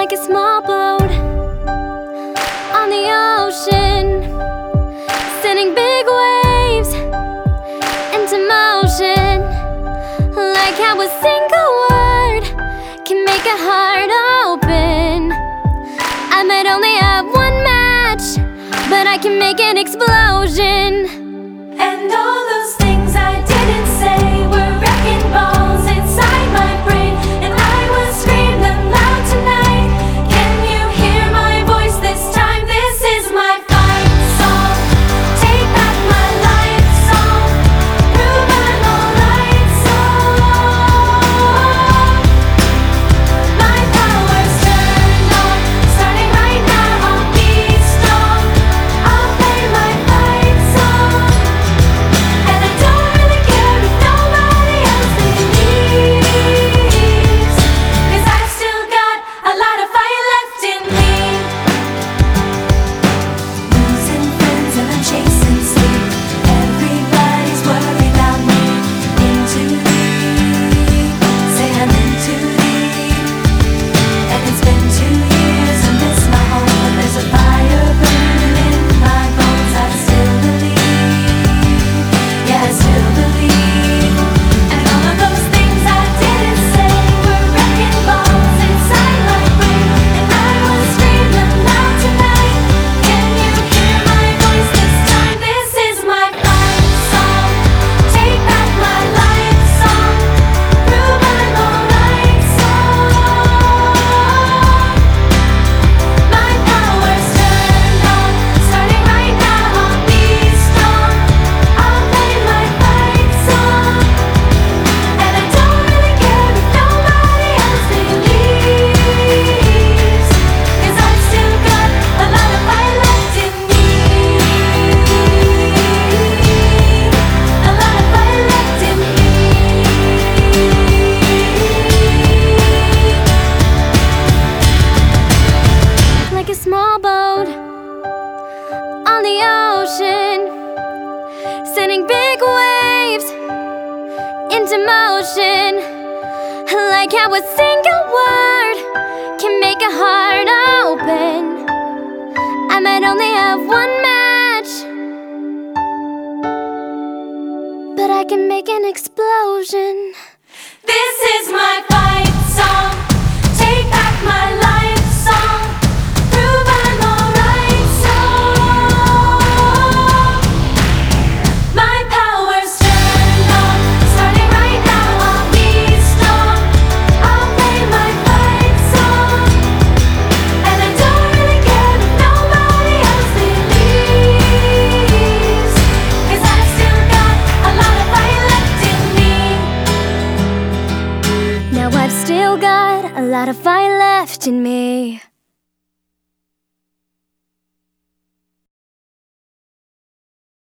like a small boat on the ocean, sending big waves into motion. Like how a single word can make a heart open. I might only have one match, but I can make an explosion. And all those things I didn't say were wrecking balls inside my brain, and I will scream them loud tonight. Can you hear my voice this time? This is my fight song. Take back my life song. Prove I'm alright song. My power's turned on, starting right now. I'll be strong. I'll play my fight song. And I don't really care if nobody else believes, 'cause I've still got a lot of fire left in me. Losing friends and I'm chasing sleep. Everybody's worried about me. In too deep, say I'm in too deep. And it's been 2 years, I miss my home, but there's a fire burning in my bones. I still believe, yeah, I still believe. And all of those things I didn't say were wrecking balls inside my brain, and I will scream them loud tonight. Can you hear my voice this time? This is my fight song. Take back my life song. Prove I'm alright song. My power's turned on, starting right now. I'll be strong. I'll play my fight song. And I don't really care if nobody else believes, 'cause I've still got a lot of fire left in me. A lot of fire left in me. Like a small boat on the ocean, sending big waves into motion. Like how a single word can make a heart open. I might only have one match, but I can make an explosion. This is my fight song. Take back my life song. Prove I'm alright song. My power's turned on, starting right now. I'll be strong. I'll play my fight song. And I don't really care if nobody else believes, 'cause I've still got a lot of fire left in me. Now I've still got a lot of fire left in me.